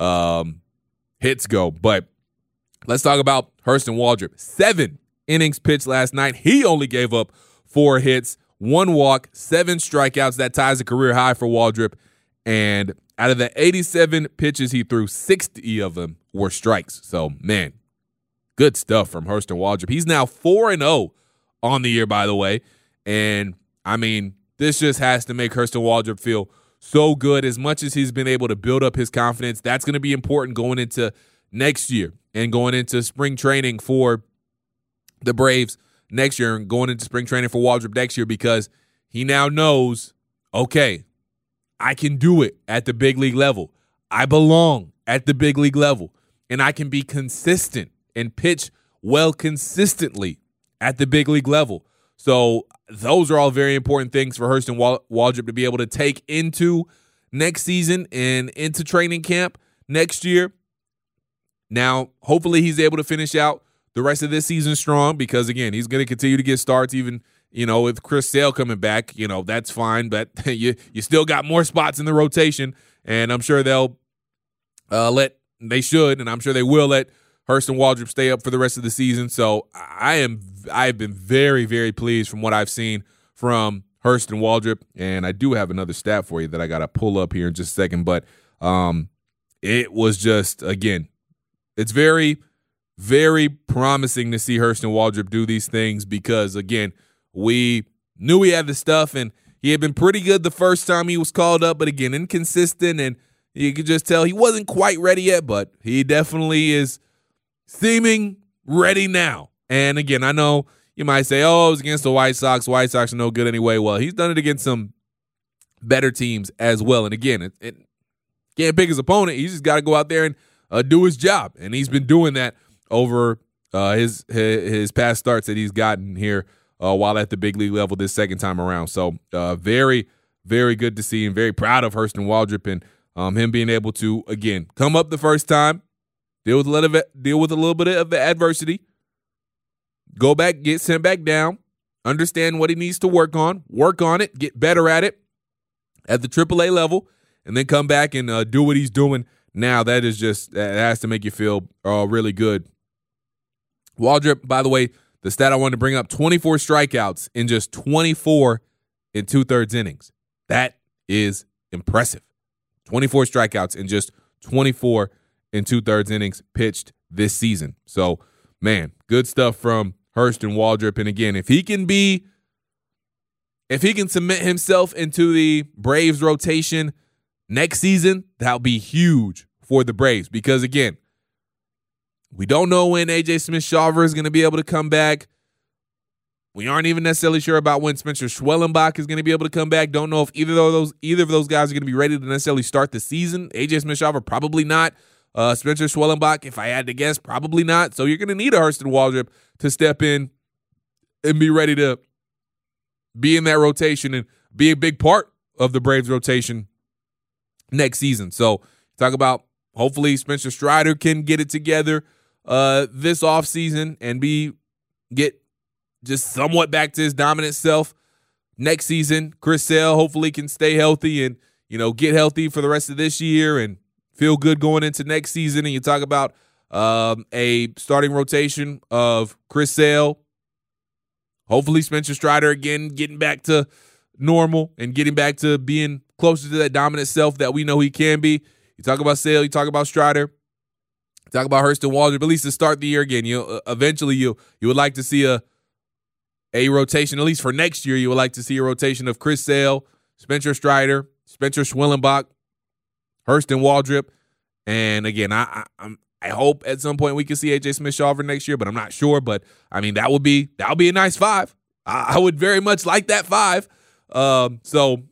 hits go. But let's talk about Hurston Waldrep. 7 innings pitched last night. He only gave up 4 hits, 1 walk, 7 strikeouts. That ties the career high for Waldrep. And out of the 87 pitches he threw, 60 of them were strikes. So, man, good stuff from Hurston Waldrep. He's now 4-0 on the year, by the way. And, I mean, this just has to make Hurston Waldrep feel so good. As much as he's been able to build up his confidence, that's going to be important going into next year and going into spring training for the Braves next year and going into spring training for Waldrep next year, because he now knows, okay, I can do it at the big league level. I belong at the big league level, and I can be consistent and pitch well consistently at the big league level. So those are all very important things for Hurston Waldrep to be able to take into next season and into training camp next year. Now, hopefully he's able to finish out the rest of this season strong because, again, he's going to continue to get starts even, with Chris Sale coming back. That's fine, but you still got more spots in the rotation, and I'm sure they should, and I'm sure they will let Hurston Waldrep stay up for the rest of the season. So I've been very, very pleased from what I've seen from Hurston Waldrep, and I do have another stat for you that I got to pull up here in just a second, but it was just, again, it's very, very promising to see Hurston Waldrep do these things because, again, we knew he had the stuff, and he had been pretty good the first time he was called up, but, again, inconsistent, and you could just tell he wasn't quite ready yet, but he definitely is seeming ready now. And, again, I know you might say, oh, it was against the White Sox. White Sox are no good anyway. Well, he's done it against some better teams as well. And, again, it can't pick his opponent. He's just got to go out there and do his job, and he's been doing that over his past starts that he's gotten here while at the big league level this second time around. So very, very good to see, and very proud of Hurston Waldrep and him being able to, again, come up the first time, deal with a little bit of the adversity, go back, get sent back down, understand what he needs to work on it, get better at it at the AAA level, and then come back and do what he's doing now. That has to make you feel really good. Waldrep, by the way, the stat I wanted to bring up, 24 strikeouts in just 24 and 2/3 innings. That is impressive. 24 strikeouts in just 24 and 2/3 innings pitched this season. So, man, good stuff from Hurston Waldrep. And again, if he can submit himself into the Braves rotation next season, that'll be huge for the Braves because, again, we don't know when A.J. Smith-Shawver is going to be able to come back. We aren't even necessarily sure about when Spencer Schwellenbach is going to be able to come back. Don't know if either of those guys are going to be ready to necessarily start the season. A.J. Smith-Shawver, probably not. Spencer Schwellenbach, if I had to guess, probably not. So you're going to need a Hurston Waldrep to step in and be ready to be in that rotation and be a big part of the Braves rotation next season. So talk about hopefully Spencer Strider can get it together this offseason and get just somewhat back to his dominant self next season. Chris Sale hopefully can stay healthy and, get healthy for the rest of this year and feel good going into next season. And you talk about a starting rotation of Chris Sale, hopefully Spencer Strider again getting back to normal and getting back to being closer to that dominant self that we know he can be. You talk about Sale, you talk about Strider, you talk about Hurston Waldrep, at least to start the year again. Eventually you would like to see a rotation, at least for next year, you would like to see a rotation of Chris Sale, Spencer Strider, Spencer Schwellenbach, Hurston Waldrep. And again, I hope at some point we can see A.J. Smith-Shawver next year, but I'm not sure. But I mean, that would be a nice five. I would very much like that five. So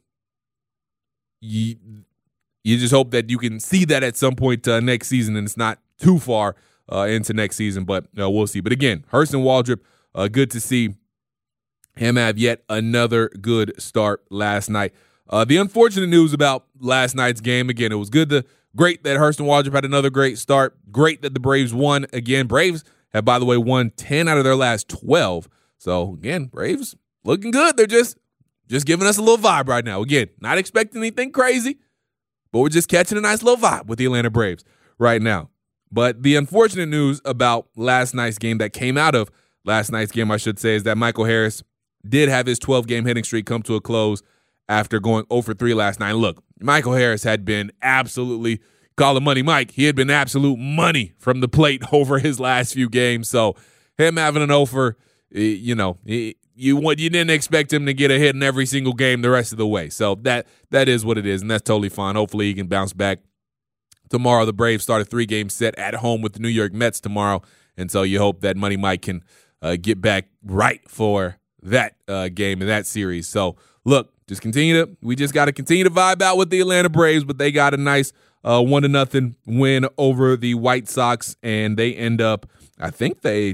you just hope that you can see that at some point next season, and it's not too far into next season, but we'll see. But again, Hurston Waldrep, good to see him have yet another good start last night. The unfortunate news about last night's game, again, it was great that Hurston Waldrep had another great start. Great that the Braves won again. Braves have, by the way, won 10 out of their last 12. So, again, Braves looking good. They're just giving us a little vibe right now. Again, not expecting anything crazy, but we're just catching a nice little vibe with the Atlanta Braves right now. But the unfortunate news about last night's game, that came out of last night's game, I should say, is that Michael Harris did have his 12-game hitting streak come to a close after going 0 for 3 last night. Look, Michael Harris had been absolutely, call him Money Mike, he had been absolute money from the plate over his last few games. So him having an 0 for, you didn't expect him to get a hit in every single game the rest of the way. So that is what it is, and that's totally fine. Hopefully he can bounce back tomorrow. The Braves start a 3-game set at home with the New York Mets tomorrow, and so you hope that Money Mike can get back right for that game and that series. So look, we just got to continue to vibe out with the Atlanta Braves, but they got a nice 1-0 win over the White Sox, and they end up, I think they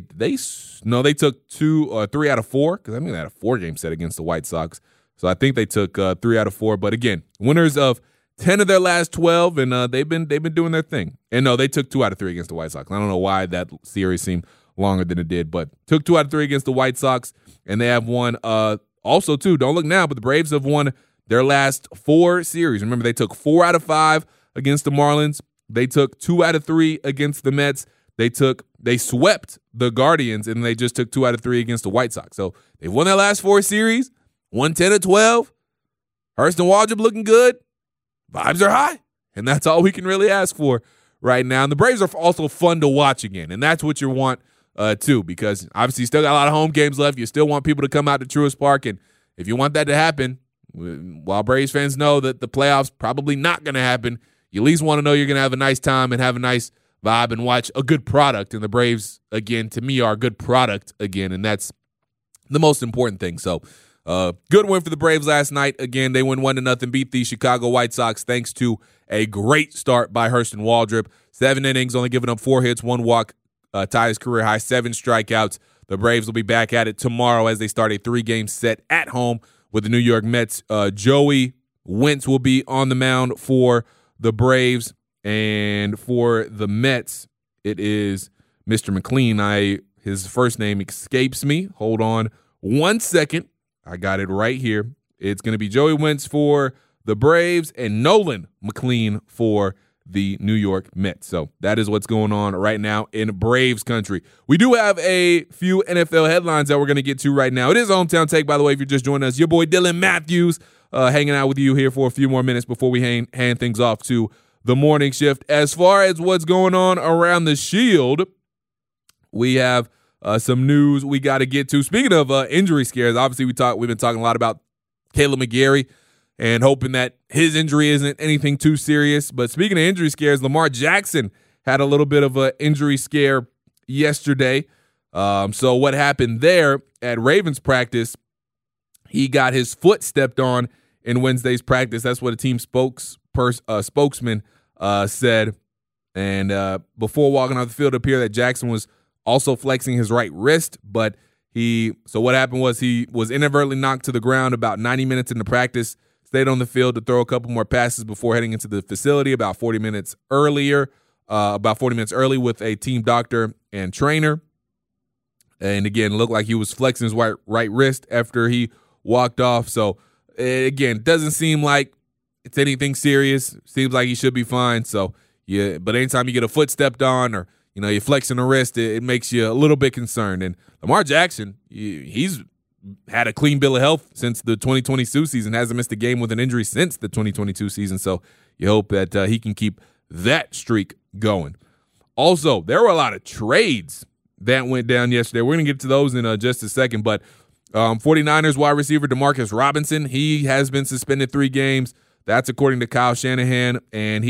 took 2 or 3 out of 4, because I think they had a 4-game set against the White Sox. So I think they took 3 out of 4. But again, winners of 10 of their last 12, and they've been doing their thing. And no, they took 2 out of 3 against the White Sox. I don't know why that series seemed longer than it did, but took 2 out of 3 against the White Sox, and they have won. Also, too, don't look now, but the Braves have won their last 4 series. Remember, they took 4 out of 5 against the Marlins. They took 2 out of 3 against the Mets. They swept the Guardians, and they just took 2 out of 3 against the White Sox. So they've won their last 4 series, won 10 of 12. Hurston Waldrop looking good. Vibes are high, and that's all we can really ask for right now. And the Braves are also fun to watch again, and that's what you want too, because obviously you still got a lot of home games left. You still want people to come out to Truist Park, and if you want that to happen, while Braves fans know that the playoffs probably not going to happen, you at least want to know you're going to have a nice time and have a nice vibe and watch a good product. And the Braves, again, to me, are a good product again, and that's the most important thing. So good win for the Braves last night. Again, they win 1-0, beat the Chicago White Sox thanks to a great start by Hurston Waldrop. 7 innings, only giving up 4 hits, 1 walk, tied his career high, 7 strikeouts. The Braves will be back at it tomorrow as they start a 3-game set at home with the New York Mets. Joey Wentz will be on the mound for the Braves, and for the Mets, it is Mr. McLean. His first name escapes me. Hold on 1 second. I got it right here. It's going to be Joey Wentz for the Braves and Nolan McLean for the New York Mets. So that is what's going on right now in Braves country. We do have a few NFL headlines that we're going to get to right now. It is Hometown Take, by the way, if you're just joining us. Your boy Dylan Matthews hanging out with you here for a few more minutes before we hand things off to the morning shift. As far as what's going on around the Shield, we have some news we got to get to. Speaking of injury scares, obviously we've been talking a lot about Kaleb McGary and hoping that his injury isn't anything too serious. But speaking of injury scares, Lamar Jackson had a little bit of an injury scare yesterday. So what happened there at Ravens practice, he got his foot stepped on in Wednesday's practice. That's what a team spokesman said. And before walking off the field, it appeared that Jackson was also flexing his right wrist. But so what happened was he was inadvertently knocked to the ground about 90 minutes into practice, stayed on the field to throw a couple more passes before heading into the facility about 40 minutes early with a team doctor and trainer. And again, looked like he was flexing his right wrist after he walked off. So again, doesn't seem like it's anything serious. Seems like he should be fine. So yeah, but anytime you get a foot stepped on or you're flexing a wrist, it makes you a little bit concerned. And Lamar Jackson, he's had a clean bill of health since the 2022 season, hasn't missed a game with an injury since the 2022 season. So you hope that he can keep that streak going. Also, there were a lot of trades that went down yesterday. We're going to get to those in just a second. But 49ers wide receiver Demarcus Robinson, he has been suspended 3 games. That's according to Kyle Shanahan. And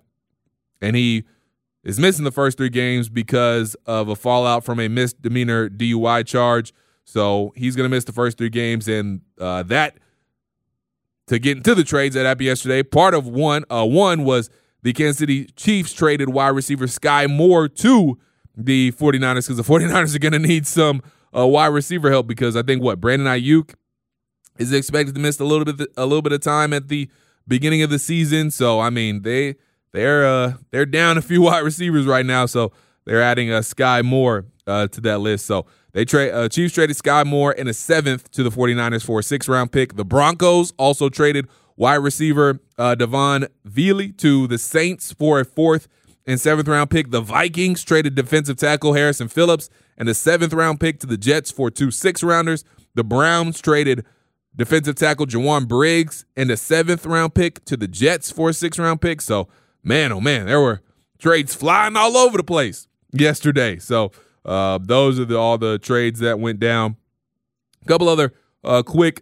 he is missing the first 3 games because of a fallout from a misdemeanor DUI charge. So he's going to miss the first 3 games. And that, to get into the trades that happened yesterday, part of one was the Kansas City Chiefs traded wide receiver Sky Moore to the 49ers because the 49ers are going to need some wide receiver help because I think Brandon Ayuk is expected to miss a little bit of time at the beginning of the season. So I mean they're down a few wide receivers right now. So they're adding Sky Moore to that list. So Chiefs traded Sky Moore in a 7th to the 49ers for a 6th-round pick. The Broncos also traded wide receiver Devon Veely to the Saints for a 4th and 7th-round pick. The Vikings traded defensive tackle Harrison Phillips and a 7th-round pick to the Jets for 2 6th-rounders. The Browns traded defensive tackle Jawan Briggs and a 7th-round pick to the Jets for a 6th-round pick. So, man, oh, man, there were trades flying all over the place yesterday. So, those are all the trades that went down. A couple other quick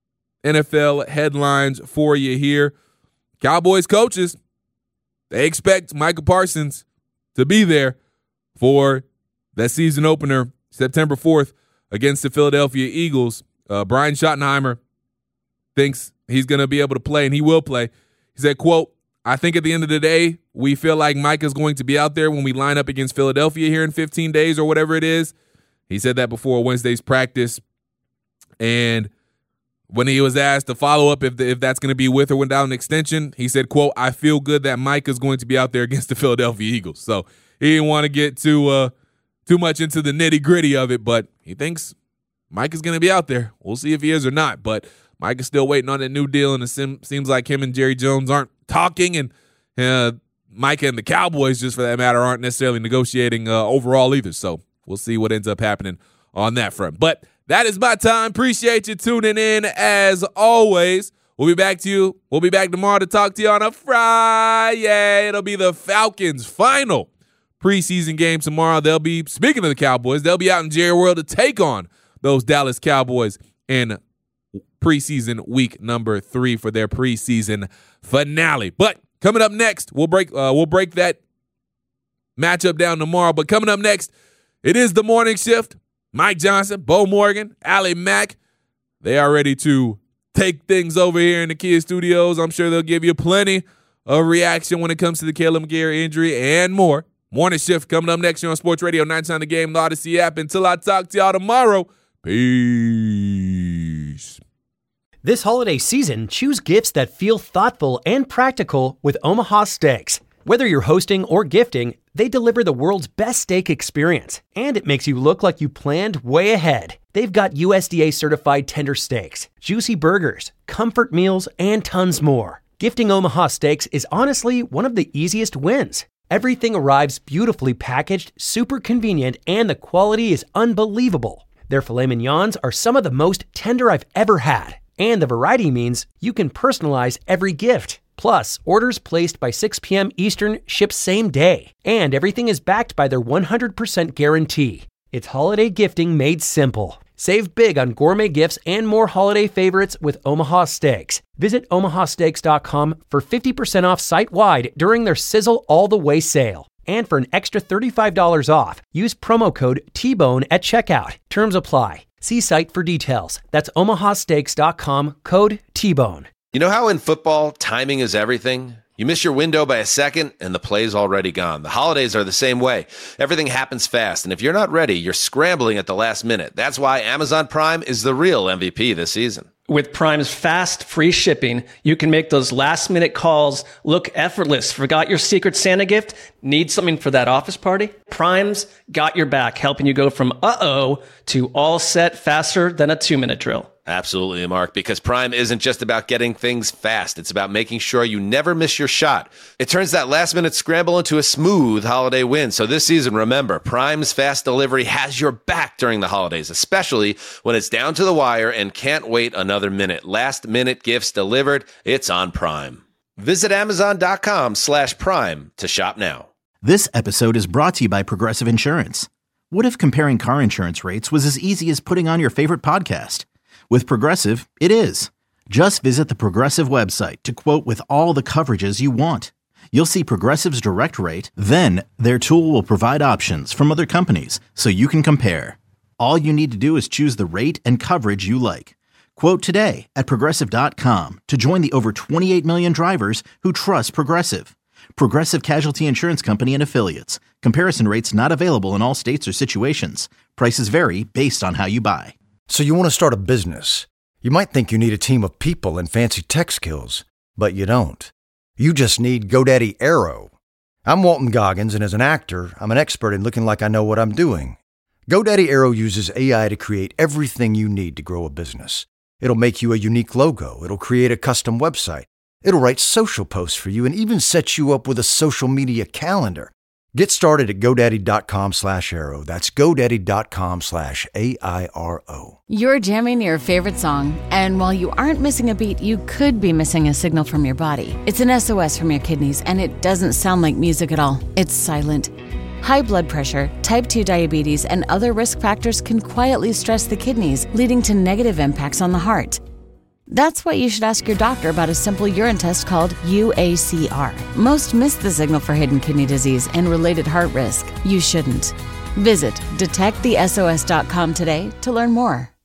NFL headlines for you here. Cowboys coaches, they expect Micah Parsons to be there for that season opener September 4th against the Philadelphia Eagles. Brian Schottenheimer thinks he's going to be able to play, and he will play. He said, quote, I think at the end of the day, we feel like Micah's going to be out there when we line up against Philadelphia here in 15 days or whatever it is. He said that before Wednesday's practice. And when he was asked to follow up if that's going to be with or without an extension, he said, quote, I feel good that Micah's going to be out there against the Philadelphia Eagles. So he didn't want to get too much into the nitty-gritty of it, but he thinks Micah's going to be out there. We'll see if he is or not, but Mike is still waiting on that new deal, and it seems like him and Jerry Jones aren't talking, and Micah and the Cowboys, just for that matter, aren't necessarily negotiating overall either. So we'll see what ends up happening on that front. But that is my time. Appreciate you tuning in as always. We'll be back tomorrow to talk to you on a Friday. It'll be the Falcons' final preseason game tomorrow. Speaking of the Cowboys, they'll be out in Jerry World to take on those Dallas Cowboys in preseason week number 3 for their preseason finale. But coming up next, we'll break that matchup down tomorrow. But coming up next, it is the morning shift. Mike Johnson, Bo Morgan, Allie Mack, they are ready to take things over here in the Kids Studios. I'm sure they'll give you plenty of reaction when it comes to the Kaleb McGary injury and more. Morning shift coming up next here on Sports Radio 910 The Game, the Odyssey app. Until I talk to y'all tomorrow, peace. This holiday season, choose gifts that feel thoughtful and practical with Omaha Steaks. Whether you're hosting or gifting, they deliver the world's best steak experience, and it makes you look like you planned way ahead. They've got USDA-certified tender steaks, juicy burgers, comfort meals, and tons more. Gifting Omaha Steaks is honestly one of the easiest wins. Everything arrives beautifully packaged, super convenient, and the quality is unbelievable. Their filet mignons are some of the most tender I've ever had, and the variety means you can personalize every gift. Plus, orders placed by 6 p.m. Eastern ship same day, and everything is backed by their 100% guarantee. It's holiday gifting made simple. Save big on gourmet gifts and more holiday favorites with Omaha Steaks. Visit omahasteaks.com for 50% off site-wide during their Sizzle All the Way sale. And for an extra $35 off, use promo code TBONE at checkout. Terms apply. See site for details. That's omahasteaks.com, code TBONE. You know how in football, timing is everything? You miss your window by a second, and the play's already gone. The holidays are the same way. Everything happens fast, and if you're not ready, you're scrambling at the last minute. That's why Amazon Prime is the real MVP this season. With Prime's fast, free shipping, you can make those last-minute calls look effortless. Forgot your Secret Santa gift? Need something for that office party? Prime's got your back, helping you go from uh-oh to all set faster than a 2-minute drill. Absolutely, Mark, because Prime isn't just about getting things fast. It's about making sure you never miss your shot. It turns that last-minute scramble into a smooth holiday win. So this season, remember, Prime's fast delivery has your back during the holidays, especially when it's down to the wire and can't wait another minute. Last-minute gifts delivered, it's on Prime. Visit Amazon.com/Prime to shop now. This episode is brought to you by Progressive Insurance. What if comparing car insurance rates was as easy as putting on your favorite podcast? With Progressive, it is. Just visit the Progressive website to quote with all the coverages you want. You'll see Progressive's direct rate, then their tool will provide options from other companies so you can compare. All you need to do is choose the rate and coverage you like. Quote today at Progressive.com to join the over 28 million drivers who trust Progressive. Progressive Casualty Insurance Company and Affiliates. Comparison rates not available in all states or situations. Prices vary based on how you buy. So you want to start a business. You might think you need a team of people and fancy tech skills, but you don't. You just need GoDaddy Aero. I'm Walton Goggins, and as an actor, I'm an expert in looking like I know what I'm doing. GoDaddy Aero uses AI to create everything you need to grow a business. It'll make you a unique logo. It'll create a custom website. It'll write social posts for you and even set you up with a social media calendar. Get started at GoDaddy.com/Aero. That's GoDaddy.com/AIRO. You're jamming your favorite song, and while you aren't missing a beat, you could be missing a signal from your body. It's an SOS from your kidneys, and it doesn't sound like music at all. It's silent. High blood pressure, type 2 diabetes, and other risk factors can quietly stress the kidneys, leading to negative impacts on the heart. That's why you should ask your doctor about a simple urine test called UACR. Most miss the signal for hidden kidney disease and related heart risk. You shouldn't. Visit detectthesos.com today to learn more.